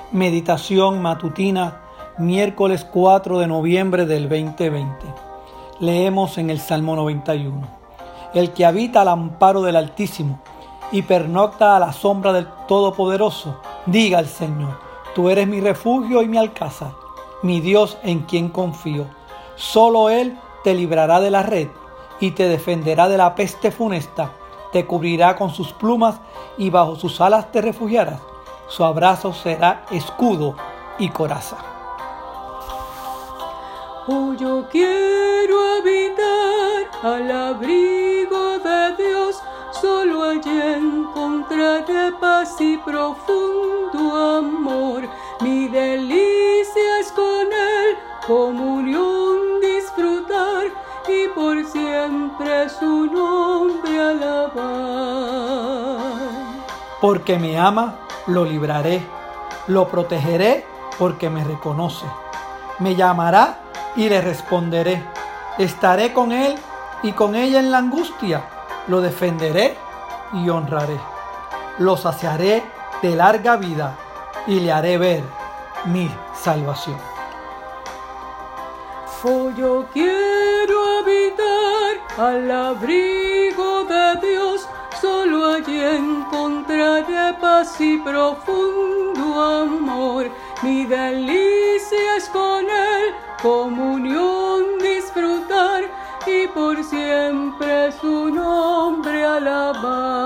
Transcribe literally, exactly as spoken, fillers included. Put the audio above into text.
Meditación matutina, miércoles cuatro de noviembre del veinte veinte. Leemos en el Salmo noventa y uno. El que habita al amparo del Altísimo y pernocta a la sombra del Todopoderoso, diga al Señor: tú eres mi refugio y mi alcázar, mi Dios en quien confío. Solo Él te librará de la red y te defenderá de la peste funesta. Te cubrirá con sus plumas y bajo sus alas te refugiarás. Su abrazo será escudo y coraza. Oh, yo quiero habitar al abrigo de Dios, solo allí encontraré paz y profundo amor. Mi delicia es con Él, comunión disfrutar y por siempre su nombre alabar. Porque me ama, lo libraré, lo protegeré porque me reconoce. Me llamará y le responderé. Estaré con él y con ella en la angustia. Lo defenderé y honraré. Lo saciaré de larga vida y le haré ver mi salvación. Oh, yo quiero habitar al abrigo de Dios, solo allí encontraré paz y profundo amor. Mi delicia es con Él, comunión disfrutar y por siempre su nombre alabar.